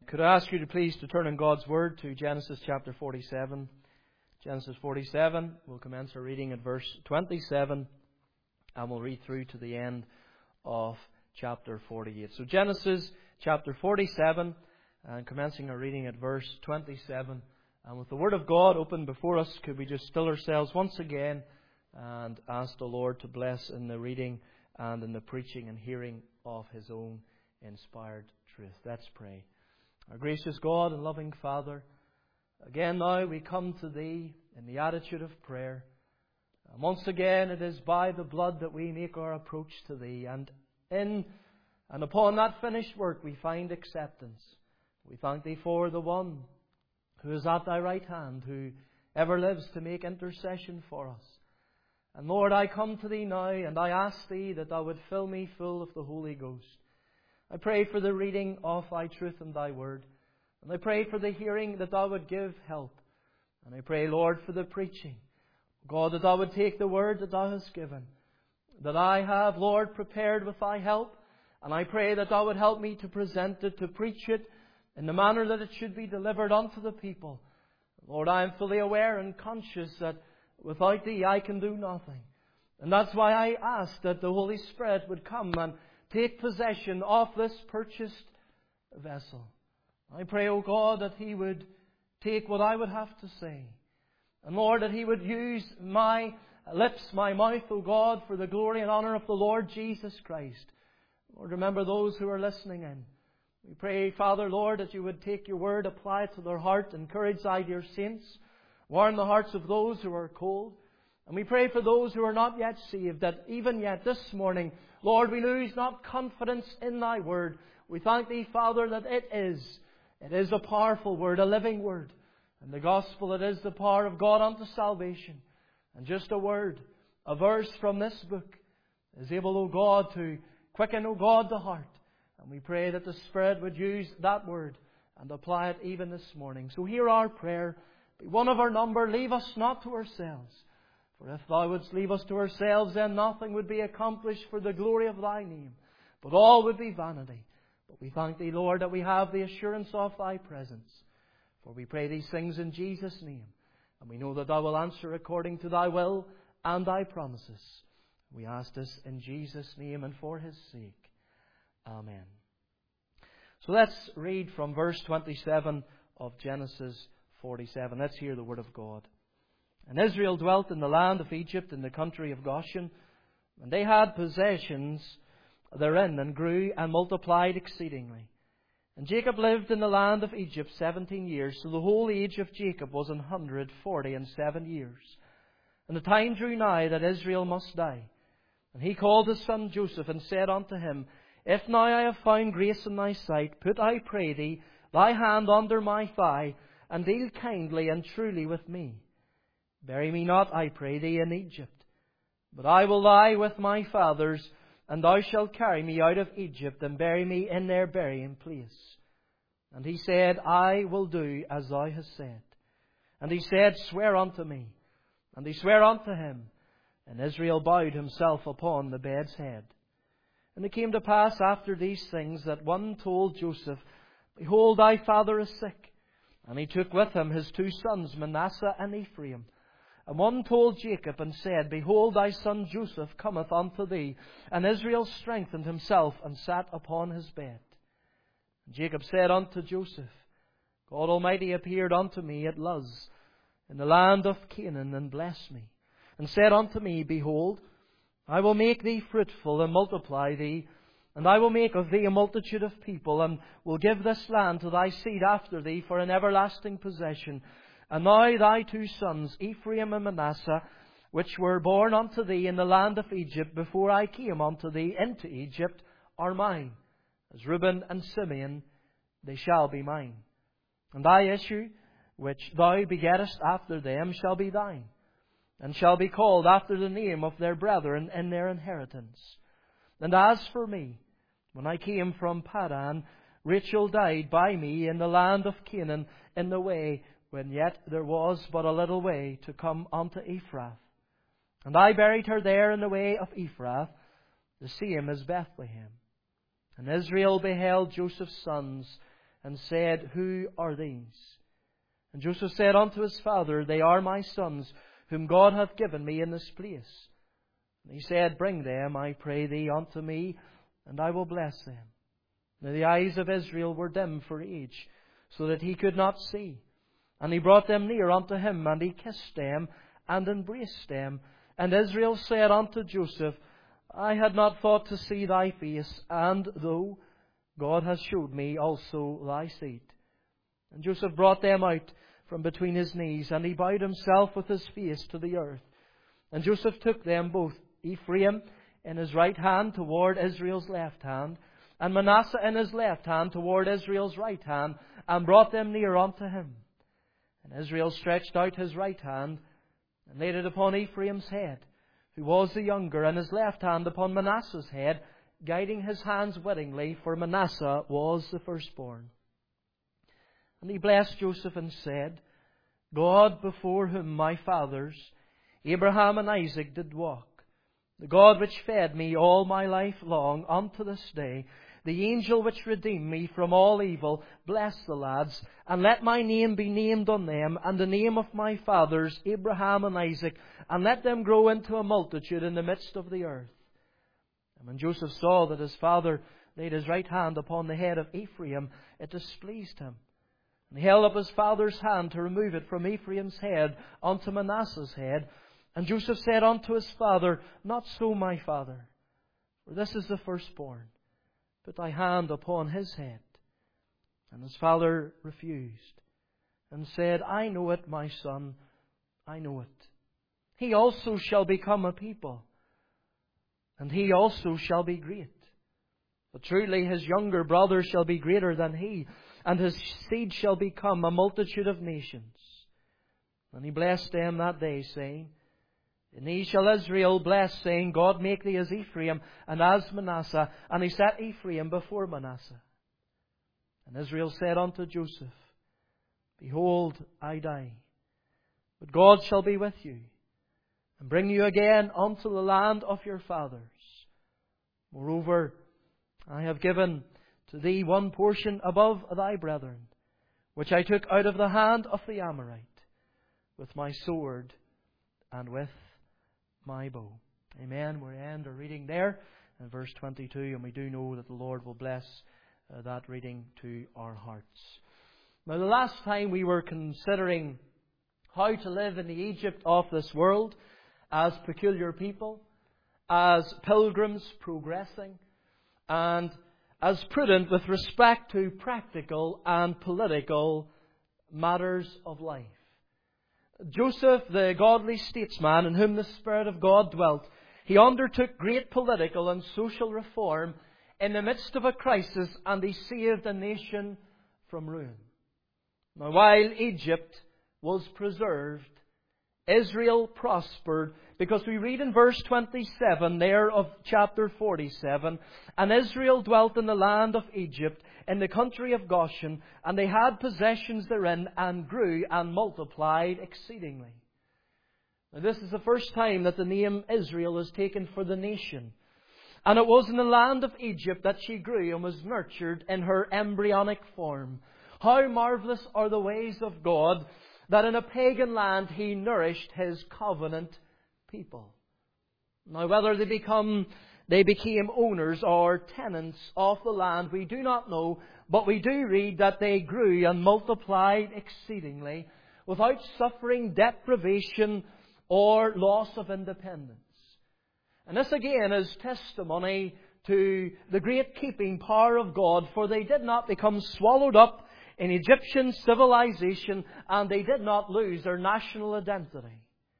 Could I ask you to please to turn in God's Word to Genesis chapter 47. Genesis 47, we'll commence our reading at verse 27 and we'll read through to the end of chapter 48. So Genesis chapter 47 and commencing our reading at verse 27. And with the Word of God open before us, could we just still ourselves once again and ask the Lord to bless in the reading and in the preaching and hearing of His own inspired truth. Let's pray. Our gracious God and loving Father, again now we come to Thee in the attitude of prayer. And once again it is by the blood that we make our approach to Thee. And in and upon that finished work we find acceptance. We thank Thee for the one who is at Thy right hand, who ever lives to make intercession for us. And Lord, I come to Thee now and I ask Thee that Thou would fill me full of the Holy Ghost. I pray for the reading of Thy truth and Thy word. And I pray for the hearing that Thou would give help. And I pray, Lord, for the preaching. God, that Thou would take the word that Thou hast given, that I have, Lord, prepared with Thy help. And I pray that Thou would help me to present it, to preach it in the manner that it should be delivered unto the people. Lord, I am fully aware and conscious that without Thee I can do nothing. And that's why I ask that the Holy Spirit would come and take possession of this purchased vessel. I pray, O God, that He would take what I would have to say. And Lord, that He would use my lips, my mouth, O God, for the glory and honour of the Lord Jesus Christ. Lord, remember those who are listening in. We pray, Father, Lord, that You would take Your word, apply it to their heart, encourage Thy dear saints, warm the hearts of those who are cold. And we pray for those who are not yet saved, that even yet this morning, Lord, we lose not confidence in Thy word. We thank Thee, Father, that it is a powerful word, a living word. And the gospel, it is the power of God unto salvation. And just a word, a verse from this book is able, O God, to quicken, O God, the heart. And we pray that the Spirit would use that word and apply it even this morning. So hear our prayer. Be one of our number. Leave us not to ourselves. For if Thou wouldst leave us to ourselves, then nothing would be accomplished for the glory of Thy name, but all would be vanity. But we thank Thee, Lord, that we have the assurance of Thy presence. For we pray these things in Jesus' name, and we know that Thou will answer according to Thy will and Thy promises. We ask this in Jesus' name and for His sake. Amen. So let's read from verse 27 of Genesis 47. Let's hear the word of God. And Israel dwelt in the land of Egypt, in the country of Goshen. And they had possessions therein, and grew and multiplied exceedingly. And Jacob lived in the land of Egypt 17 years. So the whole age of Jacob was 147 years. And the time drew nigh that Israel must die. And he called his son Joseph, and said unto him, If now I have found grace in thy sight, put, I pray thee, thy hand under my thigh, and deal kindly and truly with me. Bury me not, I pray thee, in Egypt, but I will lie with my fathers, and thou shalt carry me out of Egypt, and bury me in their burying place. And he said, I will do as thou hast said. And he said, Swear unto me. And he sware unto him, and Israel bowed himself upon the bed's head. And it came to pass after these things that one told Joseph, Behold, thy father is sick. And he took with him his two sons, Manasseh and Ephraim. And one told Jacob, and said, Behold, thy son Joseph cometh unto thee. And Israel strengthened himself, and sat upon his bed. And Jacob said unto Joseph, God Almighty appeared unto me at Luz, in the land of Canaan, and blessed me, and said unto me, Behold, I will make thee fruitful, and multiply thee, and I will make of thee a multitude of people, and will give this land to thy seed after thee for an everlasting possession. And now thy two sons, Ephraim and Manasseh, which were born unto thee in the land of Egypt before I came unto thee into Egypt, are mine. As Reuben and Simeon, they shall be mine. And thy issue, which thou begettest after them, shall be thine, and shall be called after the name of their brethren in their inheritance. And as for me, when I came from Padan, Rachel died by me in the land of Canaan, in the way when yet there was but a little way to come unto Ephrath. And I buried her there in the way of Ephrath, the same as Bethlehem. And Israel beheld Joseph's sons, and said, Who are these? And Joseph said unto his father, They are my sons, whom God hath given me in this place. And he said, Bring them, I pray thee, unto me, and I will bless them. Now the eyes of Israel were dim for age, so that he could not see. And he brought them near unto him, and he kissed them, and embraced them. And Israel said unto Joseph, I had not thought to see thy face, and lo, God has showed me also thy seed. And Joseph brought them out from between his knees, and he bowed himself with his face to the earth. And Joseph took them both, Ephraim in his right hand toward Israel's left hand, and Manasseh in his left hand toward Israel's right hand, and brought them near unto him. And Israel stretched out his right hand, and laid it upon Ephraim's head, who was the younger, and his left hand upon Manasseh's head, guiding his hands wittingly, for Manasseh was the firstborn. And he blessed Joseph and said, God, before whom my fathers, Abraham and Isaac, did walk, the God which fed me all my life long unto this day, the angel which redeemed me from all evil, bless the lads, and let my name be named on them, and the name of my fathers, Abraham and Isaac, and let them grow into a multitude in the midst of the earth. And when Joseph saw that his father laid his right hand upon the head of Ephraim, it displeased him. And he held up his father's hand to remove it from Ephraim's head unto Manasseh's head. And Joseph said unto his father, Not so, my father, for this is the firstborn. Put thy hand upon his head. And his father refused, and said, I know it, my son, I know it. He also shall become a people, and he also shall be great. But truly his younger brother shall be greater than he, and his seed shall become a multitude of nations. And he blessed them that day, saying, In thee shall Israel bless, saying, God make thee as Ephraim and as Manasseh. And he set Ephraim before Manasseh. And Israel said unto Joseph, Behold, I die, but God shall be with you, and bring you again unto the land of your fathers. Moreover, I have given to thee one portion above thy brethren, which I took out of the hand of the Amorite, with my sword and with my bow. Amen. We end our reading there in verse 22, and we do know that the Lord will bless that reading to our hearts. Now, the last time we were considering how to live in the Egypt of this world as peculiar people, as pilgrims progressing, and as prudent with respect to practical and political matters of life. Joseph, the godly statesman in whom the Spirit of God dwelt, he undertook great political and social reform in the midst of a crisis, and he saved a nation from ruin. Now, while Egypt was preserved, Israel prospered, because we read in verse 27 there of chapter 47, And Israel dwelt in the land of Egypt, in the country of Goshen, and they had possessions therein, and grew and multiplied exceedingly. Now, this is the first time that the name Israel is taken for the nation. And it was in the land of Egypt that she grew and was nurtured in her embryonic form. How marvellous are the ways of God, that in a pagan land He nourished His covenant people. Now, whether they became owners or tenants of the land, we do not know, but we do read that they grew and multiplied exceedingly without suffering deprivation or loss of independence. And this again is testimony to the great keeping power of God, for they did not become swallowed up in Egyptian civilization, and they did not lose their national identity.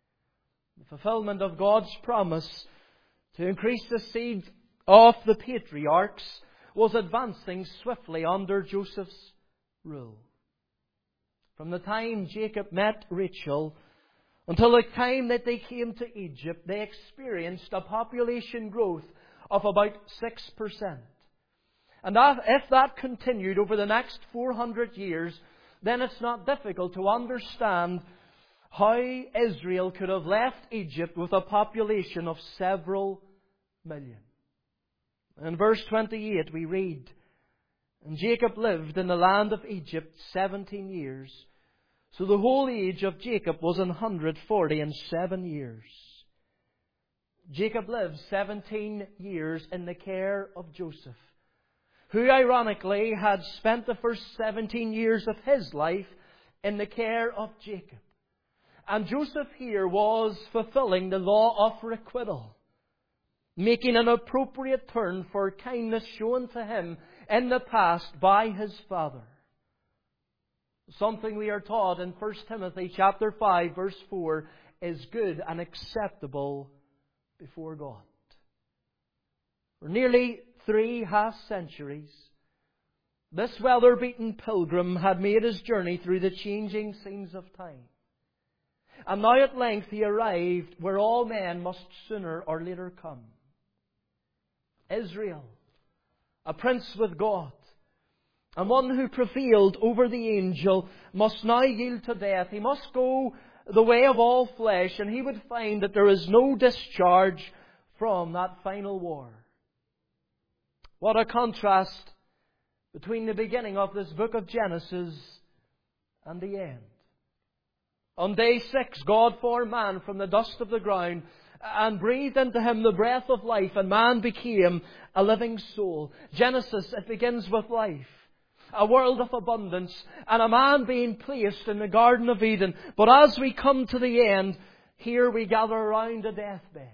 The fulfillment of God's promise to increase the seed of the patriarchs was advancing swiftly under Joseph's rule. From the time Jacob met Rachel until the time that they came to Egypt, they experienced a population growth of about 6%. And if that continued over the next 400 years, then it's not difficult to understand how Israel could have left Egypt with a population of several million. In verse 28 we read, And Jacob lived in the land of Egypt 17 years. So the whole age of Jacob was 147 years. Jacob lived 17 years in the care of Joseph, who ironically had spent the first 17 years of his life in the care of Jacob. And Joseph here was fulfilling the law of requital, making an appropriate turn for kindness shown to him in the past by his father. Something we are taught in 1 Timothy chapter 5 verse 4 is good and acceptable before God. For nearly 3 half-centuries, this weather-beaten pilgrim had made his journey through the changing scenes of time. And now at length he arrived where all men must sooner or later come. Israel, a prince with God, and one who prevailed over the angel, must now yield to death. He must go the way of all flesh, and he would find that there is no discharge from that final war. What a contrast between the beginning of this book of Genesis and the end. On day 6, God formed man from the dust of the ground and breathed into him the breath of life, and man became a living soul. Genesis, it begins with life, a world of abundance, and a man being placed in the Garden of Eden. But as we come to the end, here we gather around a deathbed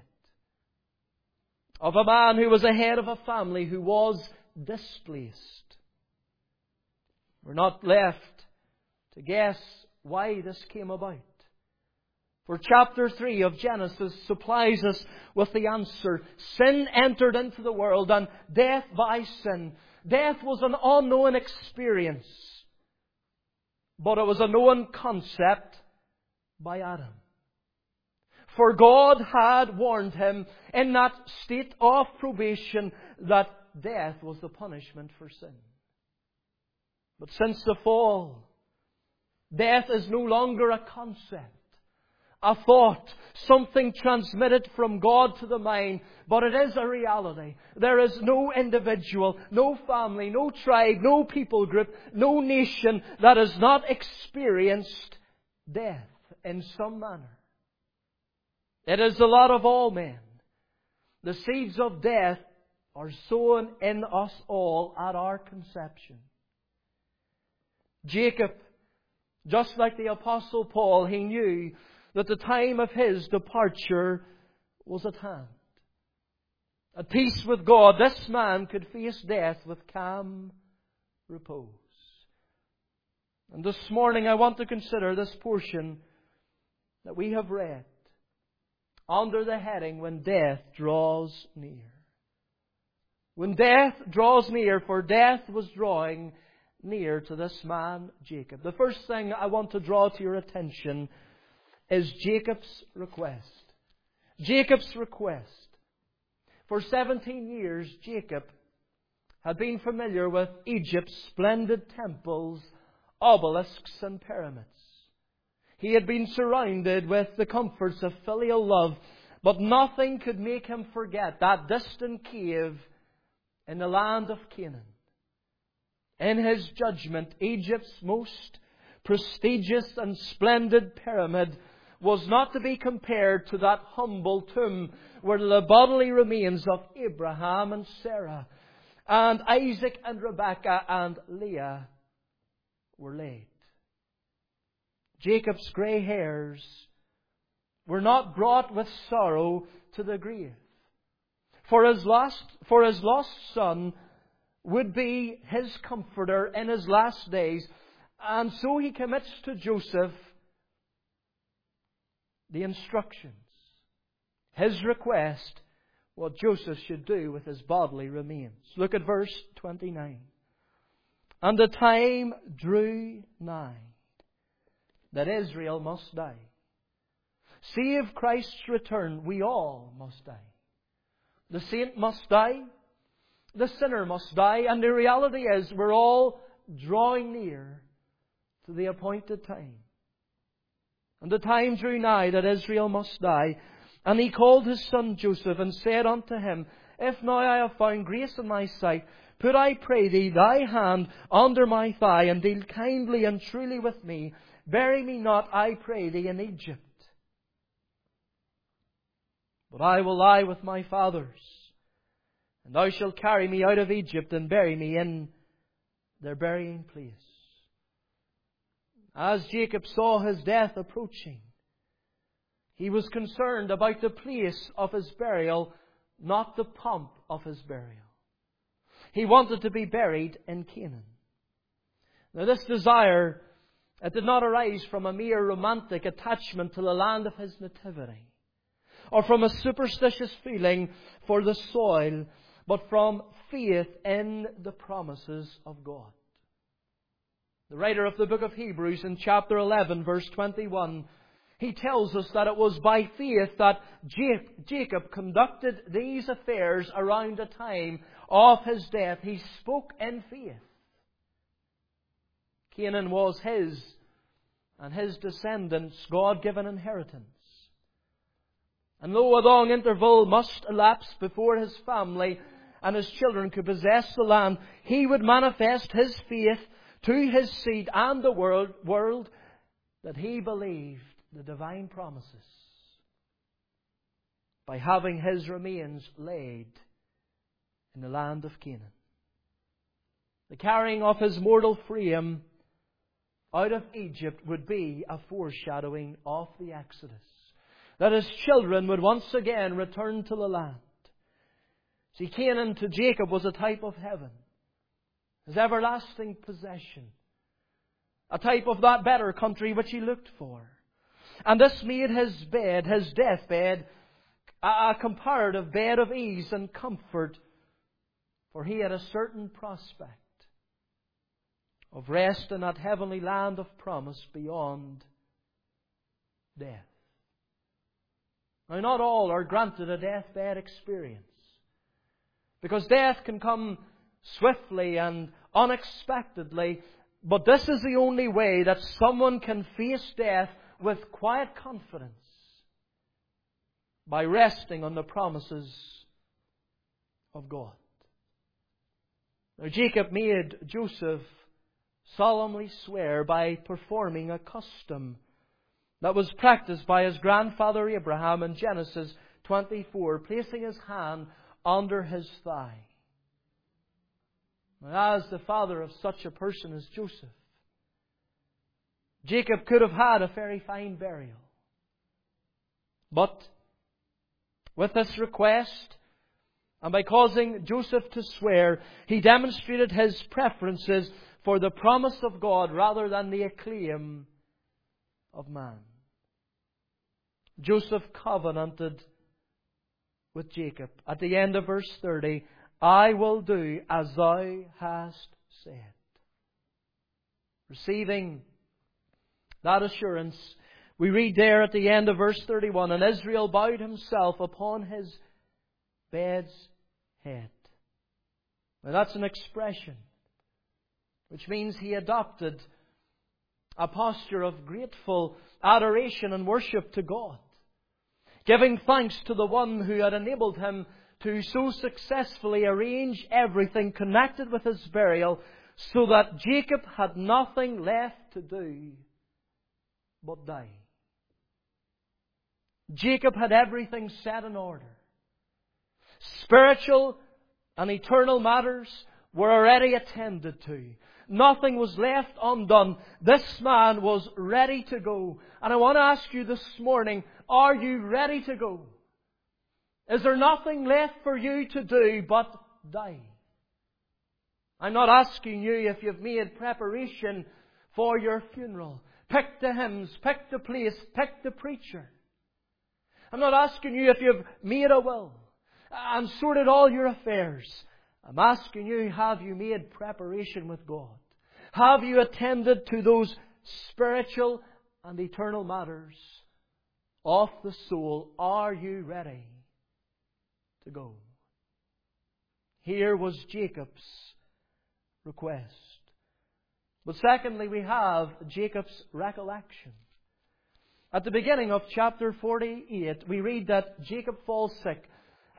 of a man who was a head of a family who was displaced. We're not left to guess why this came about. For chapter 3 of Genesis supplies us with the answer. Sin entered into the world, and death by sin. Death was an unknown experience, but it was a known concept by Adam. For God had warned him in that state of probation that death was the punishment for sin. But since the fall, death is no longer a concept, a thought, something transmitted from God to the mind, but it is a reality. There is no individual, no family, no tribe, no people group, no nation that has not experienced death in some manner. It is the lot of all men. The seeds of death are sown in us all at our conception. Jacob, just like the Apostle Paul, he knew that the time of his departure was at hand. At peace with God, this man could face death with calm repose. And this morning I want to consider this portion that we have read under the heading, When Death Draws Near. When death draws near, for death was drawing near to this man, Jacob. The first thing I want to draw to your attention is Jacob's request. Jacob's request. For 17 years, Jacob had been familiar with Egypt's splendid temples, obelisks and pyramids. He had been surrounded with the comforts of filial love, but nothing could make him forget that distant cave in the land of Canaan. In his judgment, Egypt's most prestigious and splendid pyramid was not to be compared to that humble tomb where the bodily remains of Abraham and Sarah and Isaac and Rebekah and Leah were laid. Jacob's grey hairs were not brought with sorrow to the grave. For his lost son would be his comforter in his last days. And so he commits to Joseph the instructions, his request, what Joseph should do with his bodily remains. Look at verse 29. And the time drew nigh that Israel must die. Save Christ's return, we all must die. The saint must die. The sinner must die. And the reality is we're all drawing near to the appointed time. And the time drew nigh that Israel must die. And he called his son Joseph and said unto him, If now I have found grace in thy sight, Put, I pray thee, thy hand under my thigh, and deal kindly and truly with me. Bury me not, I pray thee, in Egypt. But I will lie with my fathers, and thou shalt carry me out of Egypt, and bury me in their burying place. As Jacob saw his death approaching, he was concerned about the place of his burial, not the pomp of his burial. He wanted to be buried in Canaan. Now this desire, it did not arise from a mere romantic attachment to the land of his nativity, or from a superstitious feeling for the soil, but from faith in the promises of God. The writer of the book of Hebrews in chapter 11, verse 21, he tells us that it was by faith that Jacob conducted these affairs around the time of his death. He spoke in faith. Canaan was his and his descendants' God-given inheritance. And though a long interval must elapse before his family and his children could possess the land, he would manifest his faith to his seed and the world that he believed the divine promises by having his remains laid in the land of Canaan. The carrying of his mortal frame out of Egypt would be a foreshadowing of the Exodus, that his children would once again return to the land. See, Canaan to Jacob was a type of heaven, his everlasting possession, a type of that better country which he looked for. And this made his bed, his deathbed, a comparative bed of ease and comfort, for he had a certain prospect of rest in that heavenly land of promise beyond death. Now, not all are granted a deathbed experience, because death can come swiftly and unexpectedly, but this is the only way that someone can face death with quiet confidence, by resting on the promises of God. Now, Jacob made Joseph solemnly swear by performing a custom that was practiced by his grandfather Abraham in Genesis 24, placing his hand under his thigh. Now, as the father of such a person as Joseph, Jacob could have had a very fine burial. But with this request, and by causing Joseph to swear, he demonstrated his preferences for the promise of God rather than the acclaim of man. Joseph covenanted with Jacob. At the end of verse 30, I will do as thou hast said. Receiving that assurance, we read there at the end of verse 31, and Israel bowed himself upon his bed's head. Now that's an expression which means he adopted a posture of grateful adoration and worship to God, giving thanks to the one who had enabled him to so successfully arrange everything connected with his burial, so that Jacob had nothing left to do but die. Jacob had everything set in order. Spiritual and eternal matters were already attended to. Nothing was left undone. This man was ready to go. And I want to ask you this morning, are you ready to go? Is there nothing left for you to do but die? I'm not asking you if you've made preparation for your funeral. Pick the hymns, pick the place, pick the preacher. I'm not asking you if you've made a will and sorted all your affairs. I'm asking you, have you made preparation with God? Have you attended to those spiritual and eternal matters of the soul? Are you ready to go? Here was Jacob's request. But secondly, we have Jacob's recollection. At the beginning of chapter 48, we read that Jacob falls sick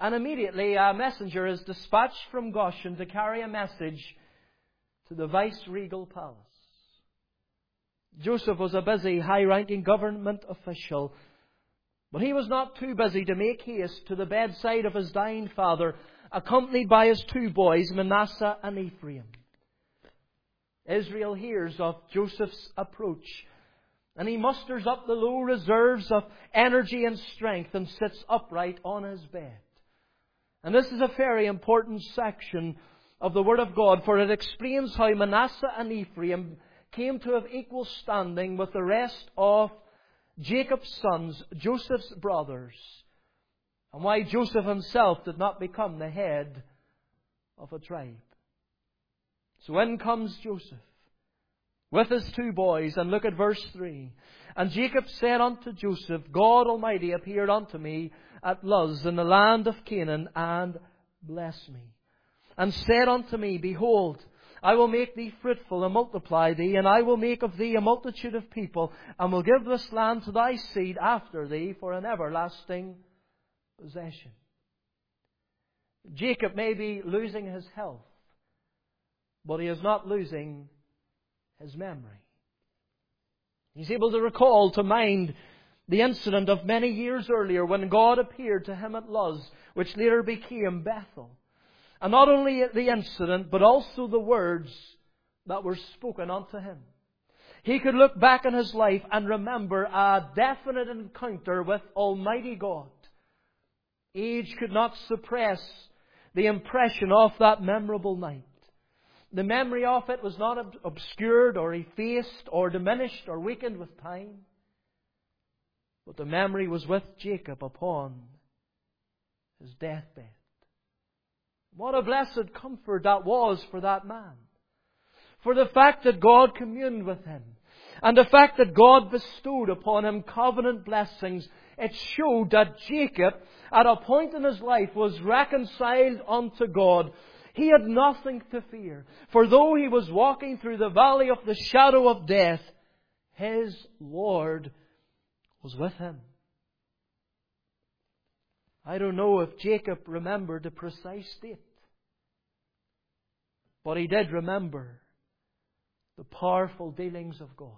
And immediately a messenger is dispatched from Goshen to carry a message to the vice-regal palace. Joseph was a busy, high-ranking government official, but he was not too busy to make haste to the bedside of his dying father, accompanied by his two boys, Manasseh and Ephraim. Israel hears of Joseph's approach, and he musters up the low reserves of energy and strength and sits upright on his bed. And this is a very important section of the Word of God, for it explains how Manasseh and Ephraim came to have equal standing with the rest of Jacob's sons, Joseph's brothers, and why Joseph himself did not become the head of a tribe. So in comes Joseph with his two boys, and look at verse 3. And Jacob said unto Joseph, God Almighty appeared unto me at Luz in the land of Canaan, and blessed me, and said unto me, Behold, I will make thee fruitful and multiply thee, and I will make of thee a multitude of people, and will give this land to thy seed after thee for an everlasting possession. Jacob may be losing his health, but he is not losing his memory. He's able to recall to mind the incident of many years earlier when God appeared to him at Luz, which later became Bethel. And not only the incident, but also the words that were spoken unto him. He could look back on his life and remember a definite encounter with Almighty God. Age could not suppress the impression of that memorable night. The memory of it was not obscured or effaced or diminished or weakened with time. But the memory was with Jacob upon his deathbed. What a blessed comfort that was for that man. For the fact that God communed with him, and the fact that God bestowed upon him covenant blessings, it showed that Jacob, at a point in his life, was reconciled unto God. He had nothing to fear. For though he was walking through the valley of the shadow of death, his Lord was with him. I don't know if Jacob remembered the precise date, but he did remember the powerful dealings of God.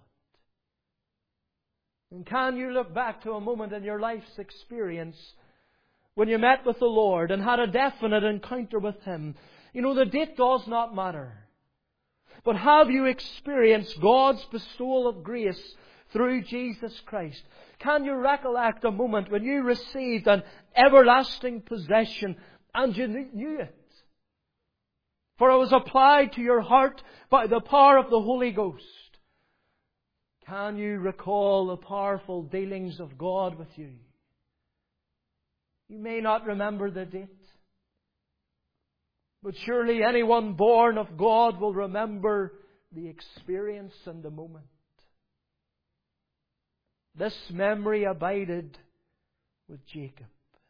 And can you look back to a moment in your life's experience when you met with the Lord and had a definite encounter with Him? You know, the date does not matter. But have you experienced God's bestowal of grace through Jesus Christ? Can you recollect a moment when you received an everlasting possession and you knew it? For it was applied to your heart by the power of the Holy Ghost. Can you recall the powerful dealings of God with you? You may not remember the date, but surely anyone born of God will remember the experience and the moment. This memory abided with Jacob.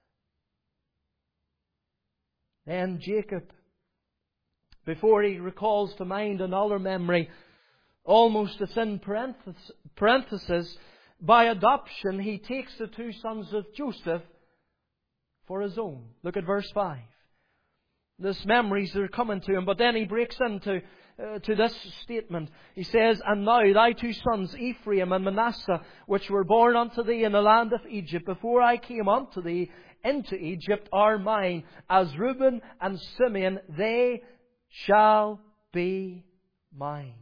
Then Jacob, before he recalls to mind another memory, almost it's in parenthesis, by adoption he takes the two sons of Joseph for his own. Look at verse 5. This memories are coming to him, but then he breaks into to this statement. He says, And now thy two sons, Ephraim and Manasseh, which were born unto thee in the land of Egypt, before I came unto thee into Egypt, are mine. As Reuben and Simeon, they shall be mine.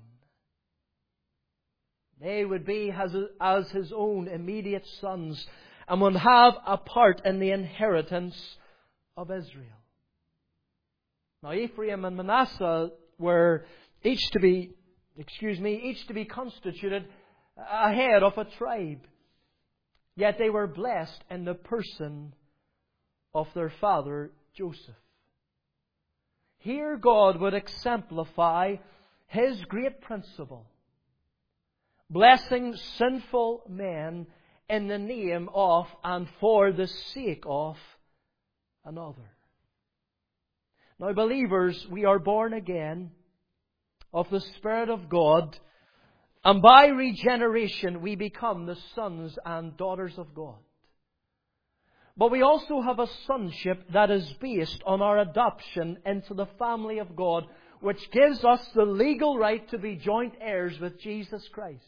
They would be as his own immediate sons and would have a part in the inheritance of Israel. Now Ephraim and Manasseh were each to be constituted a head of a tribe. Yet they were blessed in the person of their father Joseph. Here God would exemplify His great principle, blessing sinful men in the name of and for the sake of another. Now, believers, we are born again of the Spirit of God, and by regeneration we become the sons and daughters of God. But we also have a sonship that is based on our adoption into the family of God, which gives us the legal right to be joint heirs with Jesus Christ.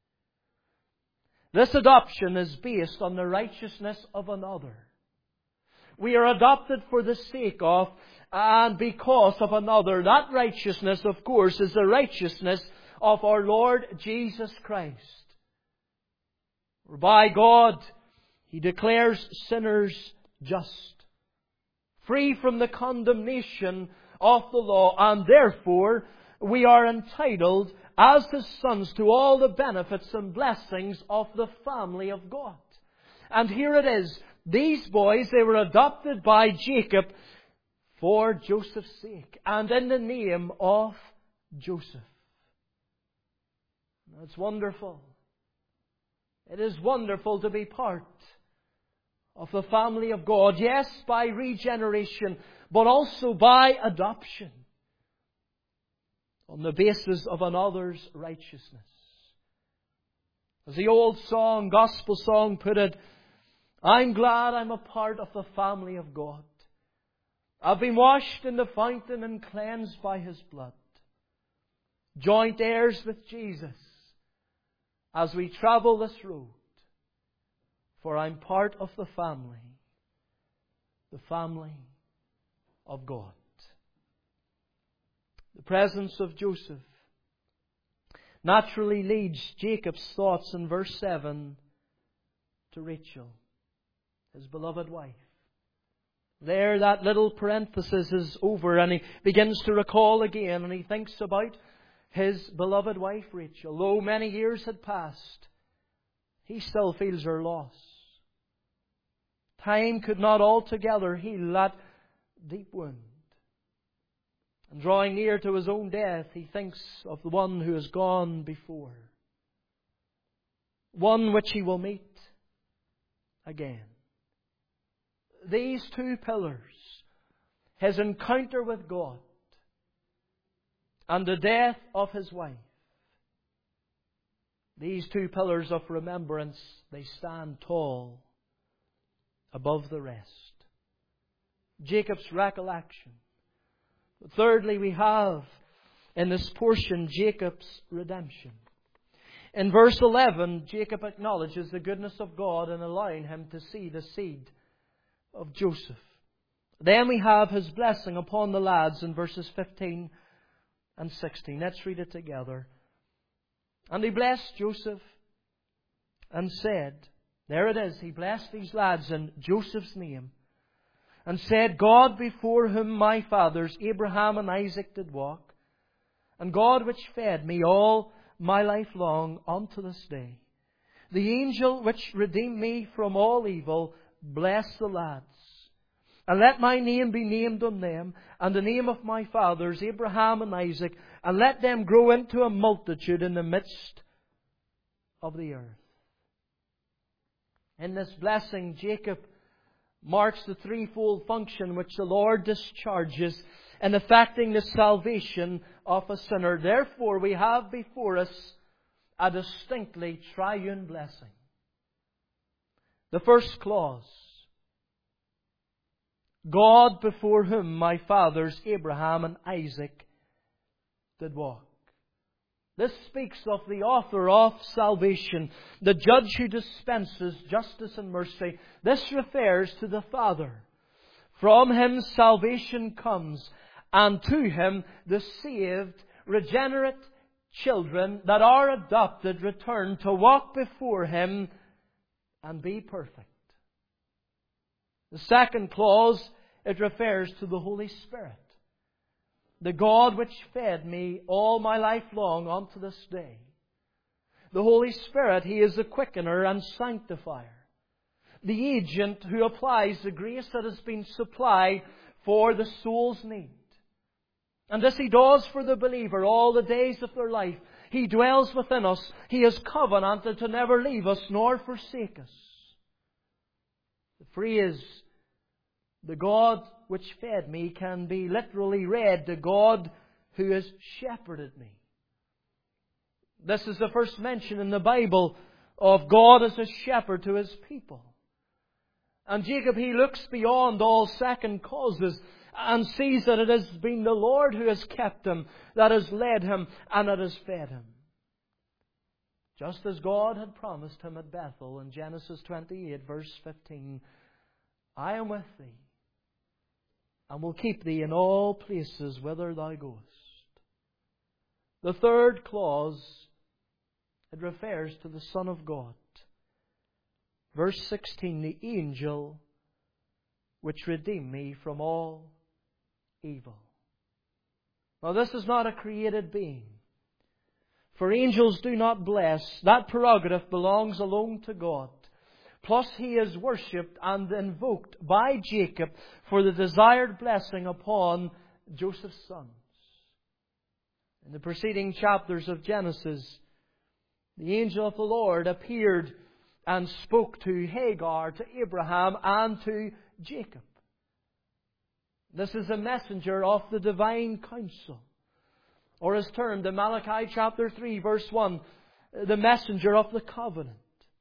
This adoption is based on the righteousness of another. We are adopted for the sake of and because of another. That righteousness, of course, is the righteousness of our Lord Jesus Christ. By God, He declares sinners just, free from the condemnation of the law, and therefore we are entitled as His sons to all the benefits and blessings of the family of God. And here it is. These boys, they were adopted by Jacob for Joseph's sake and in the name of Joseph. It's wonderful. It is wonderful to be part of the family of God. Yes, by regeneration, but also by adoption on the basis of another's righteousness. As the old song, gospel song put it, I'm glad I'm a part of the family of God. I've been washed in the fountain and cleansed by His blood. Joint heirs with Jesus as we travel this road. For I'm part of the family of God. The presence of Joseph naturally leads Jacob's thoughts in verse 7 to Rachel, his beloved wife. There, that little parenthesis is over and he begins to recall again and he thinks about his beloved wife Rachel. Though many years had passed, he still feels her loss. Time could not altogether heal that deep wound. And drawing near to his own death, he thinks of the one who has gone before. One which he will meet again. These two pillars, his encounter with God and the death of his wife, these two pillars of remembrance, they stand tall above the rest. Jacob's recollection. Thirdly, we have in this portion Jacob's redemption. In verse 11, Jacob acknowledges the goodness of God in allowing him to see the seed of Joseph. Then we have his blessing upon the lads in verses 15 and 16. Let's read it together. And he blessed Joseph and said, there it is, he blessed these lads in Joseph's name, and said, God before whom my fathers Abraham and Isaac did walk, and God which fed me all my life long unto this day, the angel which redeemed me from all evil, bless the lads, and let my name be named on them, and the name of my fathers Abraham and Isaac, and let them grow into a multitude in the midst of the earth. In this blessing, Jacob marks the threefold function which the Lord discharges in effecting the salvation of a sinner. Therefore, we have before us a distinctly triune blessing. The first clause, God before whom my fathers Abraham and Isaac did walk. This speaks of the author of salvation, the judge who dispenses justice and mercy. This refers to the Father. From Him salvation comes, and to Him the saved, regenerate children that are adopted return to walk before Him and be perfect. The second clause, it refers to the Holy Spirit. The God which fed me all my life long unto this day. The Holy Spirit, He is the quickener and sanctifier. The agent who applies the grace that has been supplied for the soul's need. And this He does for the believer all the days of their life. He dwells within us. He has covenanted to never leave us nor forsake us. The phrase, the God which fed me, can be literally read, the God who has shepherded me. This is the first mention in the Bible of God as a shepherd to His people. And Jacob, he looks beyond all second causes and sees that it has been the Lord who has kept him, that has led him, and that has fed him. Just as God had promised him at Bethel in Genesis 28, verse 15, I am with thee, and will keep thee in all places whither thou goest. The third clause, it refers to the Son of God. Verse 16, the angel which redeemed me from all evil. Now this is not a created being. For angels do not bless. That prerogative belongs alone to God. Plus he is worshipped and invoked by Jacob for the desired blessing upon Joseph's sons. In the preceding chapters of Genesis, the angel of the Lord appeared and spoke to Hagar, to Abraham, and to Jacob. This is a messenger of the divine counsel, or is termed in Malachi chapter 3, verse 1, the messenger of the covenant.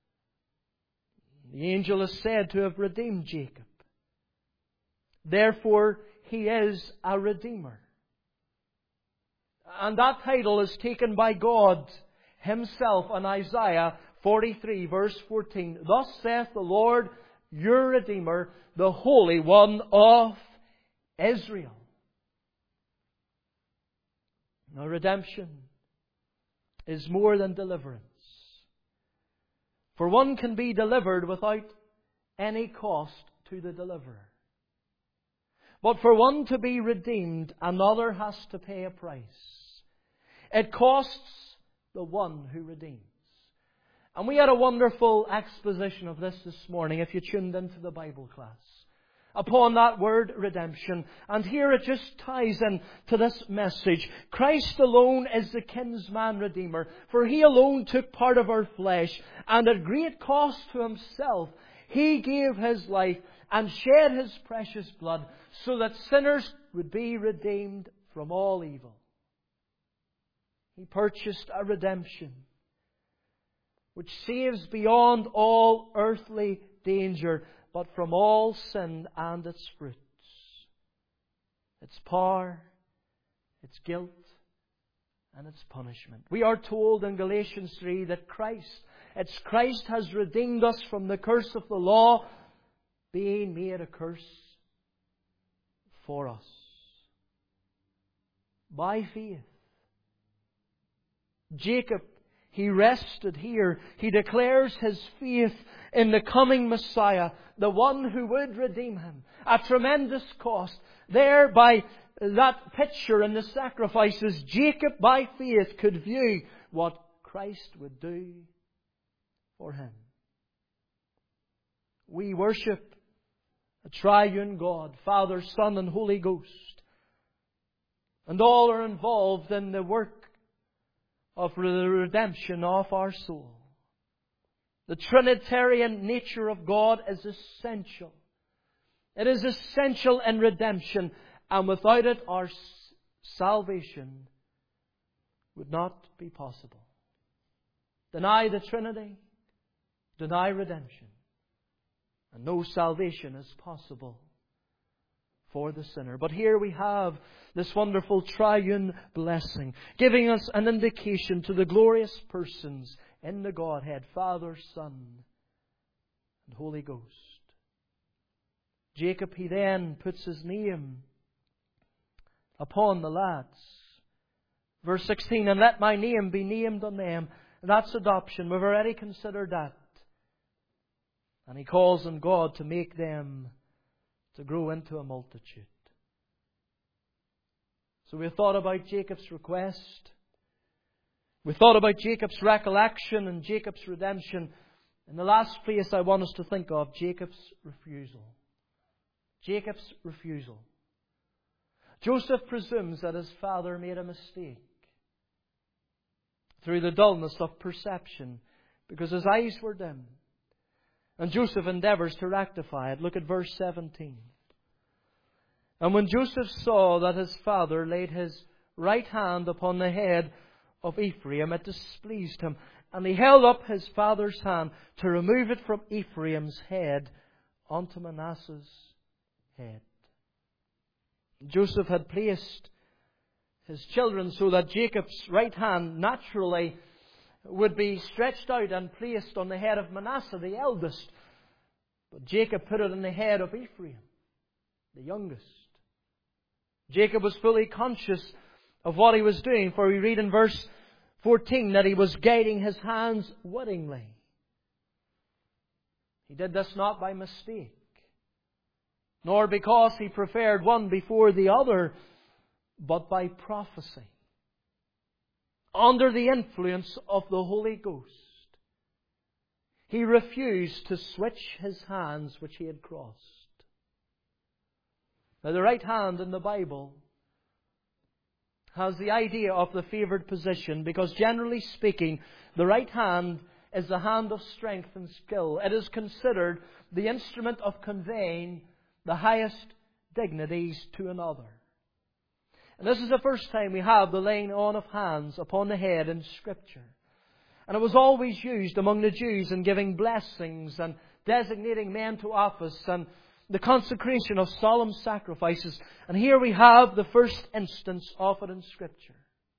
The angel is said to have redeemed Jacob. Therefore, he is a redeemer. And that title is taken by God Himself in Isaiah 43, verse 14. Thus saith the Lord, your Redeemer, the Holy One of Israel. Now, redemption is more than deliverance. For one can be delivered without any cost to the deliverer. But for one to be redeemed, another has to pay a price. It costs the one who redeems. And we had a wonderful exposition of this morning, if you tuned into the Bible class, upon that word redemption. And here it just ties in to this message. Christ alone is the kinsman redeemer, for He alone took part of our flesh, and at great cost to Himself, He gave His life and shed His precious blood so that sinners would be redeemed from all evil. He purchased a redemption which saves beyond all earthly danger, but from all sin and its fruits, its power, its guilt, and its punishment. We are told in Galatians 3 that Christ has redeemed us from the curse of the law, being made a curse for us. By faith, Jacob, he rested here. He declares his faith in the coming Messiah, the one who would redeem him at tremendous cost. There, by that picture and the sacrifices, Jacob by faith could view what Christ would do for him. We worship a triune God, Father, Son, and Holy Ghost. And all are involved in the work of the redemption of our soul. The Trinitarian nature of God is essential. It is essential in redemption, and without it our salvation would not be possible. Deny the Trinity, deny redemption, and no salvation is possible for the sinner. But here we have this wonderful triune blessing, giving us an indication to the glorious persons in the Godhead, Father, Son, and Holy Ghost. Jacob, he then puts his name upon the lads. Verse 16, and let my name be named on them. That's adoption. We've already considered that. And he calls on God to make them to grow into a multitude. So we thought about Jacob's request. We thought about Jacob's recollection and Jacob's redemption. In the last place I want us to think of, Jacob's refusal. Jacob's refusal. Joseph presumes that his father made a mistake through the dullness of perception, because his eyes were dim. And Joseph endeavours to rectify it. Look at verse 17. And when Joseph saw that his father laid his right hand upon the head of Ephraim, it displeased him. And he held up his father's hand to remove it from Ephraim's head onto Manasseh's head. Joseph had placed his children so that Jacob's right hand naturally would be stretched out and placed on the head of Manasseh, the eldest. But Jacob put it on the head of Ephraim, the youngest. Jacob was fully conscious of what he was doing, for we read in verse 14 that he was guiding his hands wittingly. He did this not by mistake, nor because he preferred one before the other, but by prophecy. Under the influence of the Holy Ghost, he refused to switch his hands which he had crossed. Now, the right hand in the Bible has the idea of the favoured position because, generally speaking, the right hand is the hand of strength and skill. It is considered the instrument of conveying the highest dignities to another. And this is the first time we have the laying on of hands upon the head in Scripture. And it was always used among the Jews in giving blessings and designating men to office and the consecration of solemn sacrifices. And here we have the first instance of it in Scripture.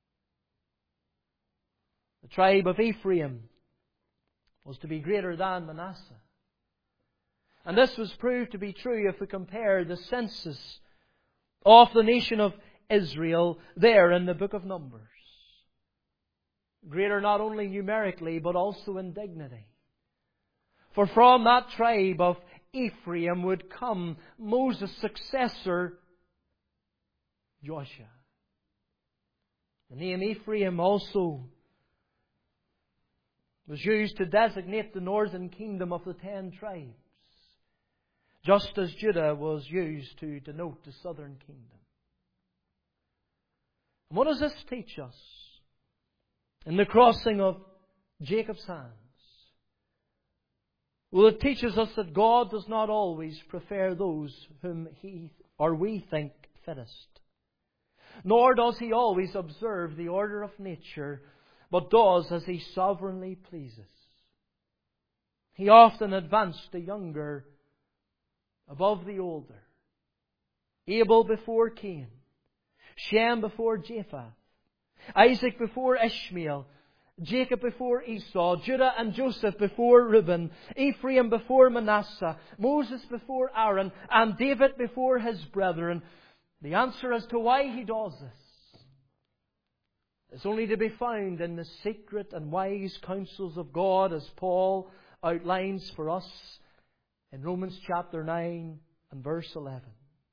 The tribe of Ephraim was to be greater than Manasseh. And this was proved to be true if we compare the census of the nation of Israel there in the book of Numbers. Greater not only numerically, but also in dignity. For from that tribe of Ephraim would come Moses' successor, Joshua. The name Ephraim also was used to designate the northern kingdom of the 10 tribes, just as Judah was used to denote the southern kingdom. And what does this teach us in the crossing of Jacob's hands? Well, it teaches us that God does not always prefer those whom He or we think fittest. Nor does He always observe the order of nature, but does as He sovereignly pleases. He often advanced the younger above the older. Abel before Cain. Shem before Japheth. Isaac before Ishmael. Jacob before Esau. Judah and Joseph before Reuben. Ephraim before Manasseh. Moses before Aaron. And David before his brethren. The answer as to why He does this is only to be found in the secret and wise counsels of God, as Paul outlines for us in Romans chapter 9 and verse 11.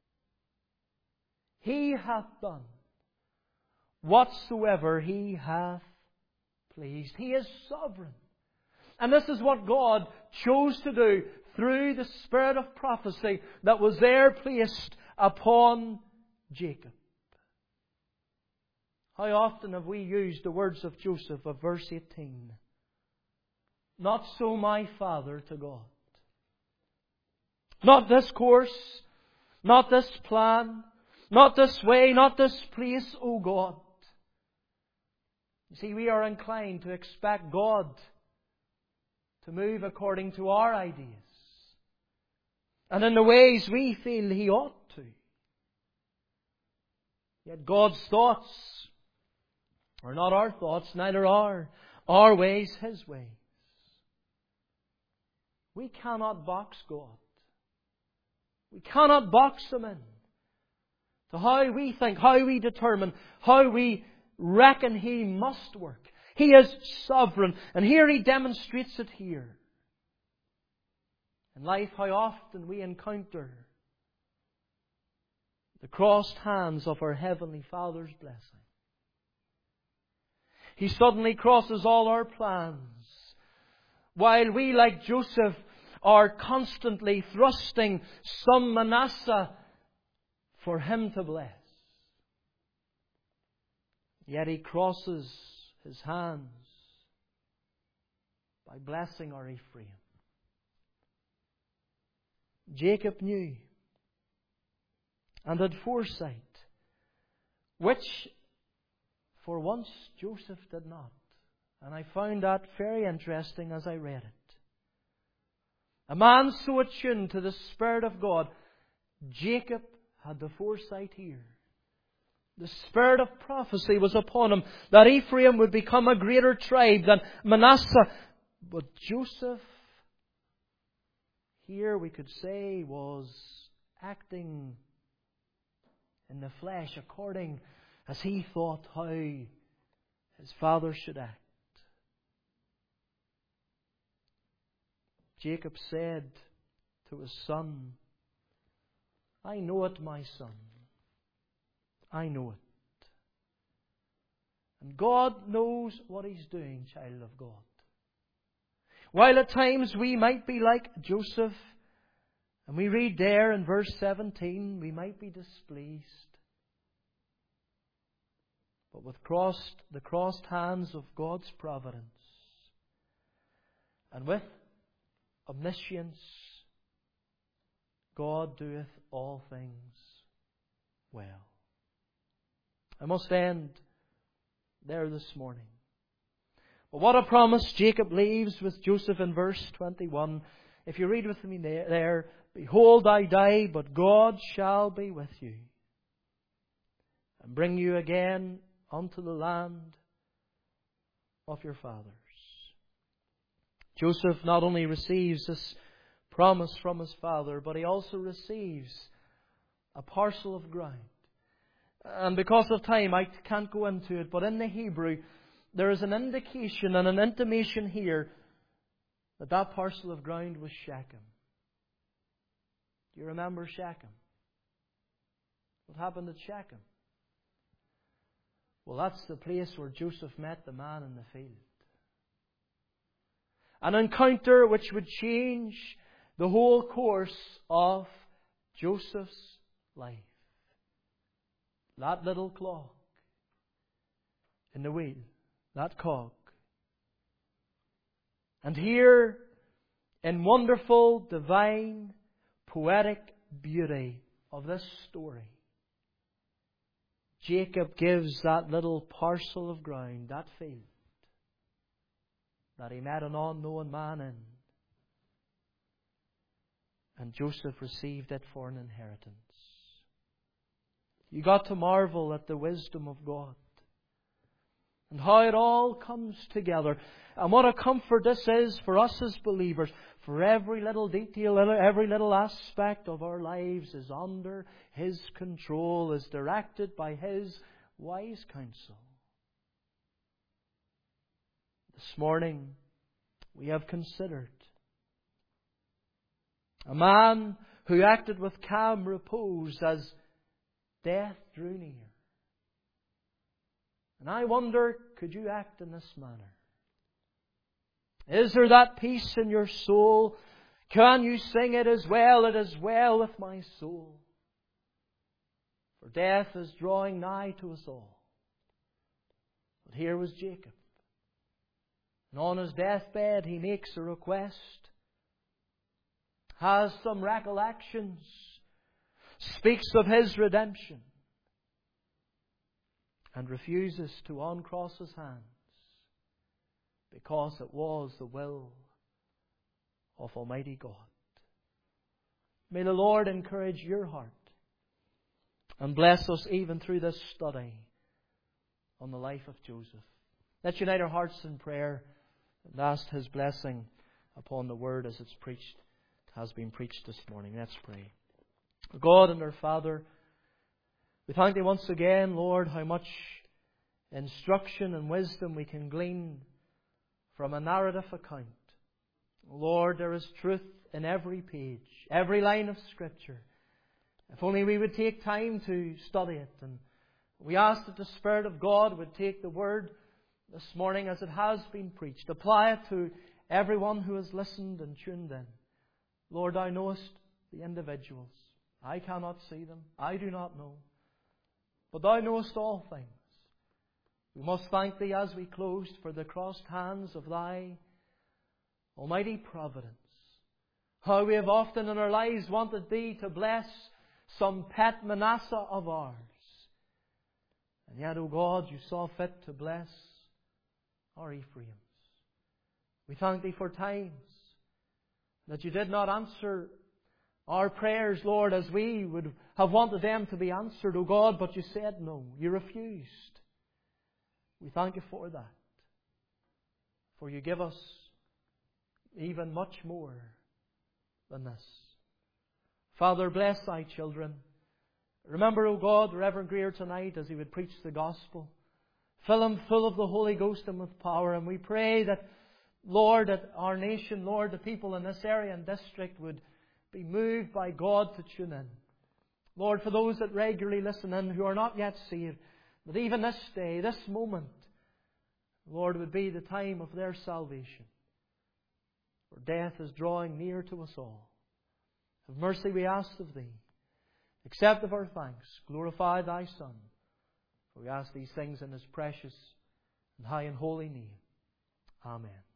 He hath done whatsoever He hath pleased. He is sovereign. And this is what God chose to do through the spirit of prophecy that was there placed upon Jacob. How often have we used the words of Joseph of verse 18? Not so, my Father, to God. Not this course, not this plan, not this way, not this place, O God. You see, we are inclined to expect God to move according to our ideas and in the ways we feel He ought to. Yet God's thoughts are not our thoughts, neither are our ways His ways. We cannot box God. We cannot box Him in to how we think, how we determine, how we reckon He must work. He is sovereign. And here He demonstrates it here. In life, how often we encounter the crossed hands of our Heavenly Father's blessing. He suddenly crosses all our plans, while we, like Joseph, are constantly thrusting some Manasseh for Him to bless. Yet He crosses His hands by blessing our Ephraim. Jacob knew and had foresight, which for once Joseph did not. And I found that very interesting as I read it. A man so attuned to the Spirit of God. Jacob had the foresight here. The spirit of prophecy was upon him, that Ephraim would become a greater tribe than Manasseh. But Joseph, here we could say, was acting in the flesh according as he thought how his father should act. Jacob said to his son, I know it, my son. I know it. And God knows what He's doing, child of God. While at times we might be like Joseph, and we read there in verse 17, we might be displeased. But with the crossed hands of God's providence, and with omniscience, God doeth all things well. I must end there this morning. But what a promise Jacob leaves with Joseph in verse 21. If you read with me there, Behold, I die, but God shall be with you, and bring you again unto the land of your fathers. Joseph not only receives this promise from his father, but he also receives a parcel of ground. And because of time, I can't go into it, but in the Hebrew, there is an indication and an intimation here that that parcel of ground was Shechem. Do you remember Shechem? What happened at Shechem? Well, that's the place where Joseph met the man in the field. An encounter which would change the whole course of Joseph's life. That little clock in the wheel, that cog. And here, in wonderful, divine, poetic beauty of this story, Jacob gives that little parcel of ground, that field, that he met an unknown man in. And Joseph received it for an inheritance. You got to marvel at the wisdom of God and how it all comes together. And what a comfort this is for us as believers. For every little detail, every little aspect of our lives is under His control, is directed by His wise counsel. This morning we have considered a man who acted with calm repose as death drew near. And I wonder, could you act in this manner? Is there that peace in your soul? Can you sing it is well with my soul? For death is drawing nigh to us all. But here was Jacob. And on his deathbed he makes a request, has some recollections, speaks of his redemption, and refuses to uncross his hands because it was the will of Almighty God. May the Lord encourage your heart and bless us even through this study on the life of Joseph. Let's unite our hearts in prayer and ask His blessing upon the Word as it's preached, has been preached this morning. Let's pray. Our God and our Father, we thank Thee once again, Lord, how much instruction and wisdom we can glean from a narrative account. Lord, there is truth in every page, every line of Scripture. If only we would take time to study it. And we ask that the Spirit of God would take the Word this morning as it has been preached, apply it to everyone who has listened and tuned in. Lord, Thou knowest the individuals. I cannot see them. I do not know. But Thou knowest all things. We must thank Thee as we close for the crossed hands of Thy Almighty providence. How we have often in our lives wanted Thee to bless some pet Manasseh of ours. And yet, O God, You saw fit to bless our Ephraims. We thank Thee for times that You did not answer our prayers, Lord, as we would have wanted them to be answered, O God, but You said no. You refused. We thank You for that. For You give us even much more than this. Father, bless Thy children. Remember, O God, Reverend Greer tonight as he would preach the gospel. Fill him full of the Holy Ghost and with power. And we pray that, Lord, that our nation, Lord, the people in this area and district would be moved by God to tune in. Lord, for those that regularly listen in who are not yet saved, that even this day, this moment, Lord, would be the time of their salvation. For death is drawing near to us all. Have mercy, we ask of Thee. Accept of our thanks. Glorify Thy Son. For we ask these things in His precious and high and holy name. Amen.